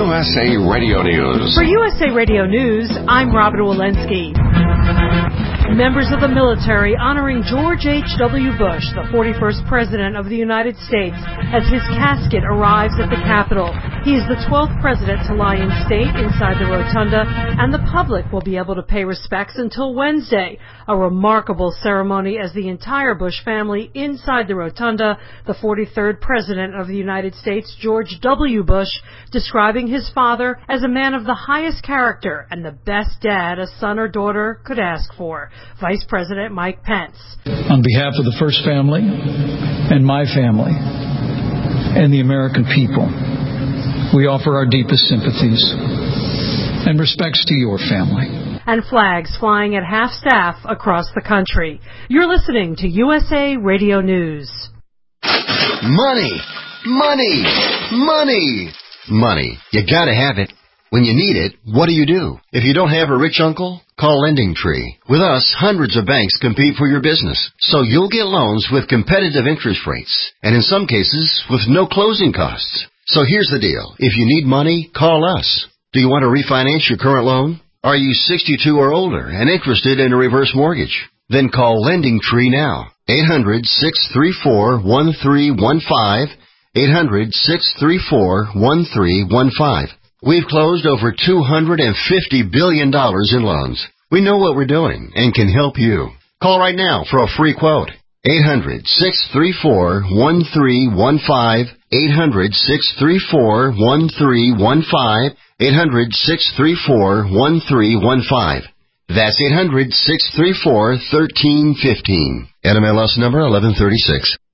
USA Radio News. For USA Radio News, I'm Robin Walensky. Members of the military honoring George H.W. Bush, the 41st President of the United States, as his casket arrives at the Capitol. He is the 12th President to lie in state inside the rotunda, and the public will be able to pay respects until Wednesday. A remarkable ceremony as the entire Bush family inside the rotunda, the 43rd President of the United States, George W. Bush, describing his father as a man of the highest character and the best dad a son or daughter could ask for. Vice President Mike Pence. On behalf of the First Family and my family and the American people, we offer our deepest sympathies and respects to your family. And flags flying at half-staff across the country. You're listening to USA Radio News. Money! Money! Money! Money. You gotta have it. When you need it, what do? If you don't have a rich uncle, call LendingTree. With us, hundreds of banks compete for your business, so you'll get loans with competitive interest rates, and in some cases, with no closing costs. So here's the deal. If you need money, call us. Do you want to refinance your current loan? Are you 62 or older and interested in a reverse mortgage? Then call LendingTree now. 800-634-1315. 800-634-1315. We've closed over $250 billion in loans. We know what we're doing and can help you. Call right now for a free quote. 800-634-1315. 800-634-1315. 800-634-1315. That's 800-634-1315. NMLS number 1136.